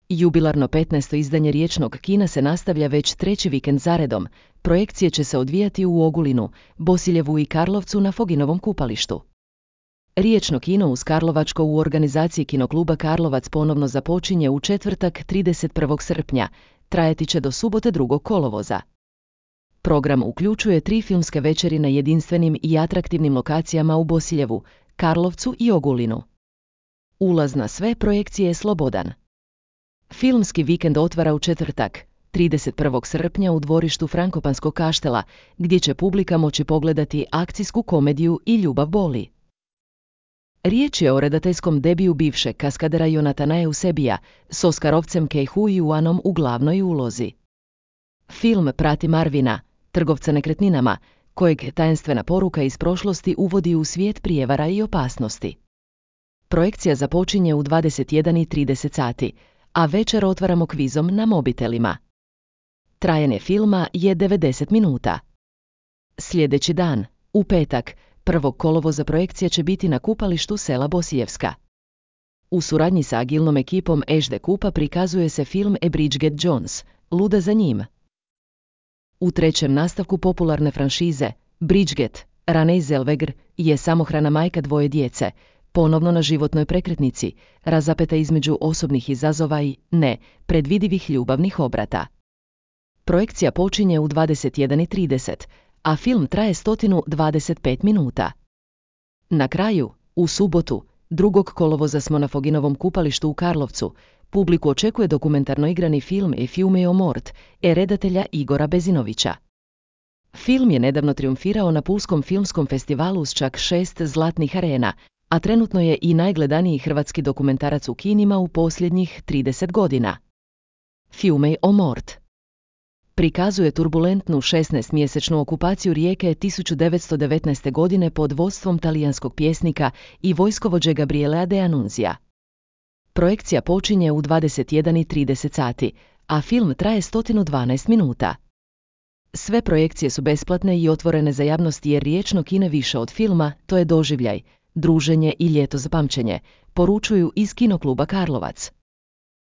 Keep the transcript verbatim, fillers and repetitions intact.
Jubilarno petnaesto izdanje riječnog kina se nastavlja već treći vikend zaredom. Projekcije će se odvijati u Ogulinu, Bosiljevu i Karlovcu na Foginovom kupalištu. Riječno kino uz Karlovačko u organizaciji Kinokluba Karlovac ponovno započinje u četvrtak trideset prvog srpnja, trajati će do subote drugog kolovoza. Program uključuje tri filmske večeri na jedinstvenim i atraktivnim lokacijama u Bosiljevu, Karlovcu i Ogulinu. Ulaz na sve projekcije je slobodan. Filmski vikend otvara u četvrtak, trideset prvog srpnja u dvorištu Frankopanskog kaštela, gdje će publika moći pogledati akcijsku komediju I ljubav boli. Riječ je o redateljskom debiju bivšeg kaskadera Jonatana Eusebija s Oskarovcem Ke Huy Juanom u glavnoj ulozi. Film prati Marvina, trgovca nekretninama, kojeg tajenstvena poruka iz prošlosti uvodi u svijet prijevara i opasnosti. Projekcija započinje u dvadeset jedan i trideset sati, a večer otvaramo kvizom na mobitelima. Trajanje filma je devedeset minuta. Sljedeći dan, u petak, prvog kolovoza projekcija će biti na kupalištu sela Bosiljevska. U suradnji sa agilnom ekipom H D Kupa prikazuje se film A Bridget Jones, Luda za njim. U trećem nastavku popularne franšize, Bridget, Renée Zellweger je samohrana majka dvoje djece, ponovno na životnoj prekretnici, razapeta između osobnih izazova i, ne, predvidivih ljubavnih obrata. Projekcija počinje u dvadeset jedan i trideset, a film traje sto dvadeset pet minuta. Na kraju, u subotu, drugog kolovoza smo na Foginovom kupalištu u Karlovcu. Publiku očekuje dokumentarno igrani film E fiume o mort, e redatelja Igora Bezinovića. Film je nedavno triumfirao na Pulskom filmskom festivalu s čak šest zlatnih arena, a trenutno je i najgledaniji hrvatski dokumentarac u kinima u posljednjih trideset godina. Fiume o mort prikazuje turbulentnu šesnaestomjesečnu okupaciju Rijeke tisuću devetsto devetnaeste. godine pod vodstvom talijanskog pjesnika i vojskovođe Gabrielea de Annunzia. Projekcija počinje u dvadeset jedan i trideset sati, a film traje sto dvanaest minuta. Sve projekcije su besplatne i otvorene za javnost jer riječno kino više od filma, to je doživljaj, druženje i ljeto za pamćenje, poručuju iz Kinokluba Karlovac.